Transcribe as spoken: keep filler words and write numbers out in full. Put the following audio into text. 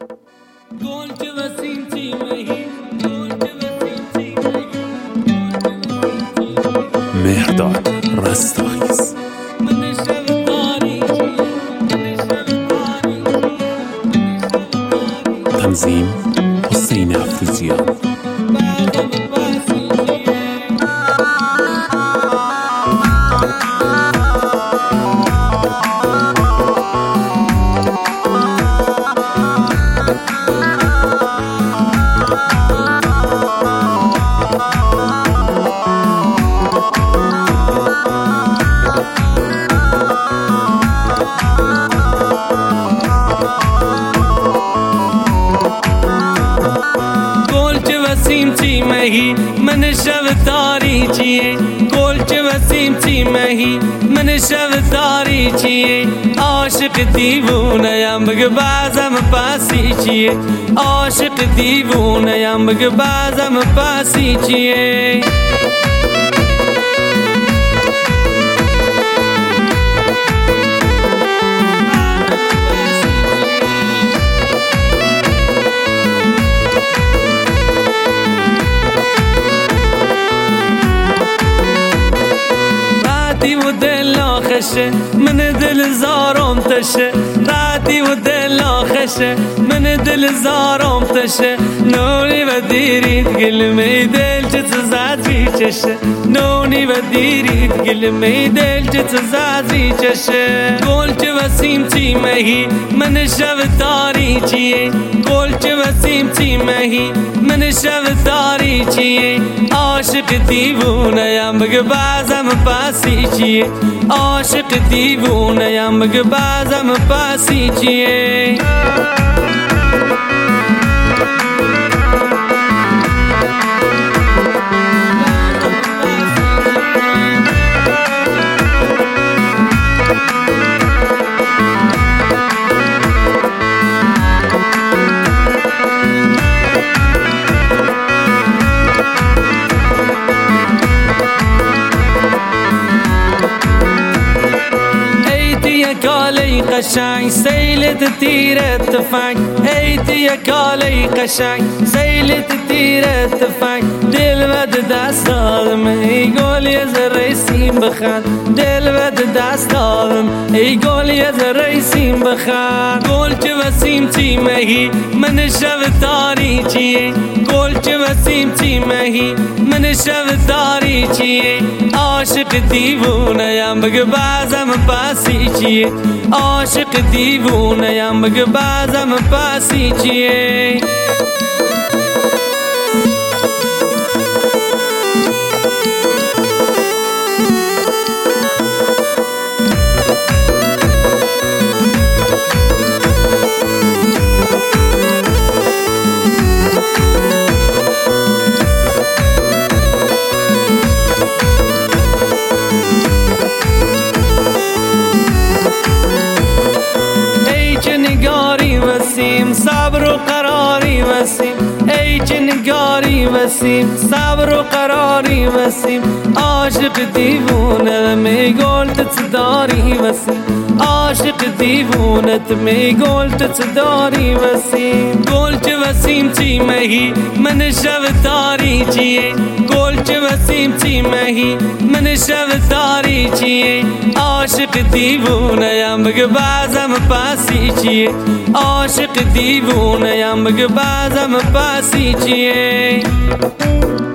مهرداد رستاخیز. تنظیم حسین افروزیان. مهی من شب تاریکیه گل چه وسیم چی مهی من شب تاریکیه عاشق دیوونه‌ام بگه بازم پاسی چیه عاشق دیوونه‌ام بگه بازم پاسی چیه و دل آخشه من دل زارم تشه راتی و دل آخشه من دل زارم تشه نونی و دیرید گلمه دل چه تزازی چشه نونی و دیرید گلمه دل چه تزازی چشه گل چه وسیم چی مهی من شب تاریکیه گل چه وسیم چی مهی من شب تاریکیه عاشق دیوونه‌ام بگه بازم پاسی چیه عاشق دیوونه‌ام بگه بازم پاسی چیه کالی قشنگ سیلت تیرت تفنگ ایتی کالی قشنگ سیلت تیرت تفنگ دل بد دست دادم ای گل یه ذره سیم بخند دل بد دست دادم ای گل یه ذره سیم بخند گل چه وسیم چی مهی من شب تاریکیه گل چه وسیم چی مهی من شب تاریکیه عاشق دیوونه‌ام بگه بازم پاسی چیه عاشق دیوونه‌ام بگه بازم پاسی چیه صبر و قراری وسیم ای چه نگاری وسیم صبر و قراری وسیم عاشق دیوونه می گلت داری وسیم عاشق دیوونت می گلت داری وسیم گل چه وسیم چی مهی من شب تاریکیه گل چه وسیم چی مهی من شب تاریکیه عاشق دیوونه‌ام بگه بازم پاسی چیه عاشق دیوونه‌ام بگه بازم پاسی چیه